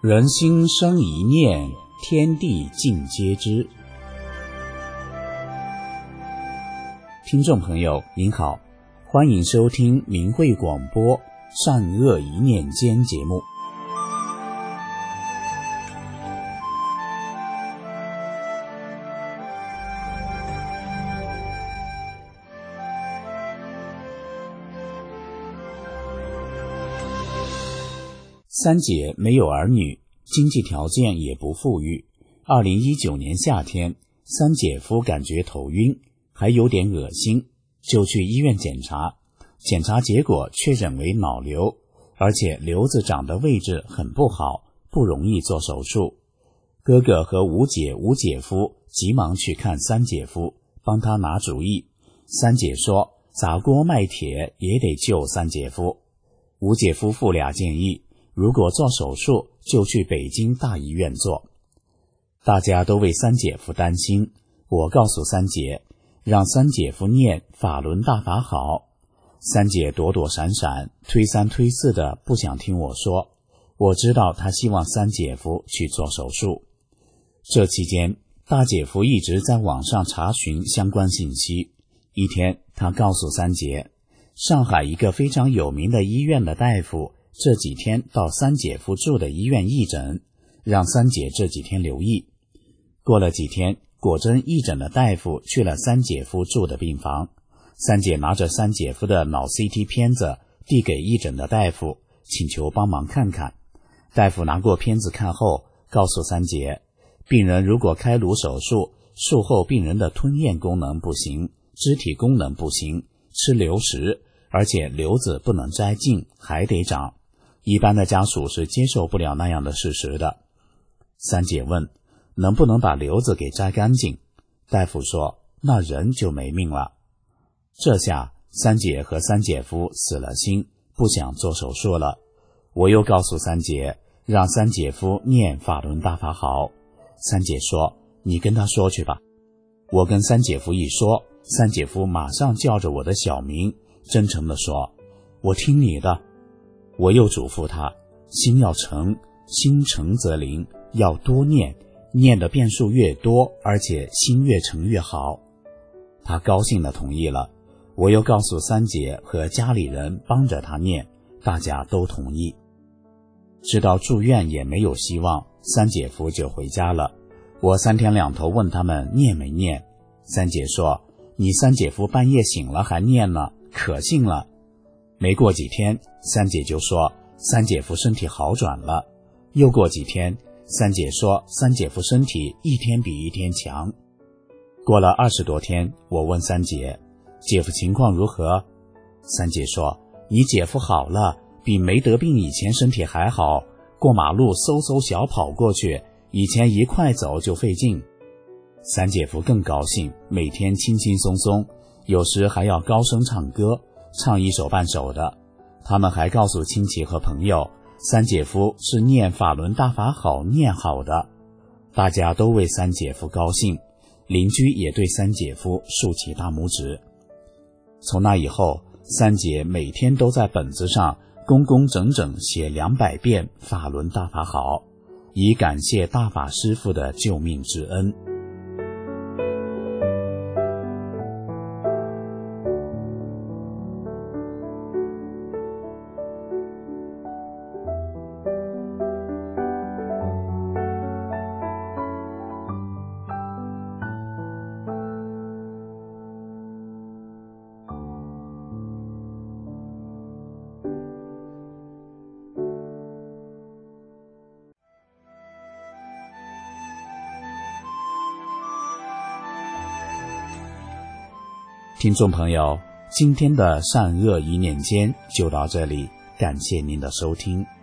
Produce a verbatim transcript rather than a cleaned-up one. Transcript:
人心生一念，天地尽皆知。听众朋友您好，欢迎收听明慧广播善恶一念间节目。三姐没有儿女，经济条件也不富裕。二零一九年夏天，三姐夫感觉头晕，还有点恶心，就去医院检查。检查结果确诊为脑瘤，而且瘤子长的位置很不好，不容易做手术。哥哥和五姐、五姐夫急忙去看三姐夫，帮他拿主意。三姐说砸锅卖铁也得救三姐夫。五姐夫妇俩建议，如果做手术就去北京大医院做。大家都为三姐夫担心，我告诉三姐，让三姐夫念法轮大法好。三姐躲躲闪闪，推三推四的不想听我说。我知道她希望三姐夫去做手术。这期间，大姐夫一直在网上查询相关信息。一天，他告诉三姐，上海一个非常有名的医院的大夫这几天到三姐夫住的医院义诊，让三姐这几天留意。过了几天，果真义诊的大夫去了三姐夫住的病房。三姐拿着三姐夫的脑 C T 片子递给义诊的大夫，请求帮忙看看。大夫拿过片子看后，告诉三姐，病人如果开颅手术，术后病人的吞咽功能不行，肢体功能不行，吃流食，而且瘤子不能摘尽，还得长。一般的家属是接受不了那样的事实的。三姐问，能不能把瘤子给摘干净？大夫说，那人就没命了。这下三姐和三姐夫死了心，不想做手术了。我又告诉三姐，让三姐夫念法轮大法好。三姐说，你跟他说去吧。我跟三姐夫一说，三姐夫马上叫着我的小名，真诚地说，我听你的。我又嘱咐他，心要诚，心诚则灵，要多念，念的遍数越多，而且心越诚越好。他高兴地同意了。我又告诉三姐和家里人帮着他念，大家都同意。知道住院也没有希望，三姐夫就回家了。我三天两头问他们念没念。三姐说，你三姐夫半夜醒了还念呢，可信了。没过几天，三姐就说三姐夫身体好转了。又过几天，三姐说三姐夫身体一天比一天强。过了二十多天，我问三姐，姐夫情况如何？三姐说，你姐夫好了，比没得病以前身体还好，过马路嗖嗖小跑过去，以前一块走就费劲。三姐夫更高兴，每天轻轻松松，有时还要高声唱歌，唱一首半首的。他们还告诉亲戚和朋友，三姐夫是念法轮大法好念好的。大家都为三姐夫高兴，邻居也对三姐夫竖起大拇指。从那以后，三姐每天都在本子上工工整整写两百遍法轮大法好，以感谢大法师父的救命之恩。听众朋友，今天的善恶一念间就到这里，感谢您的收听。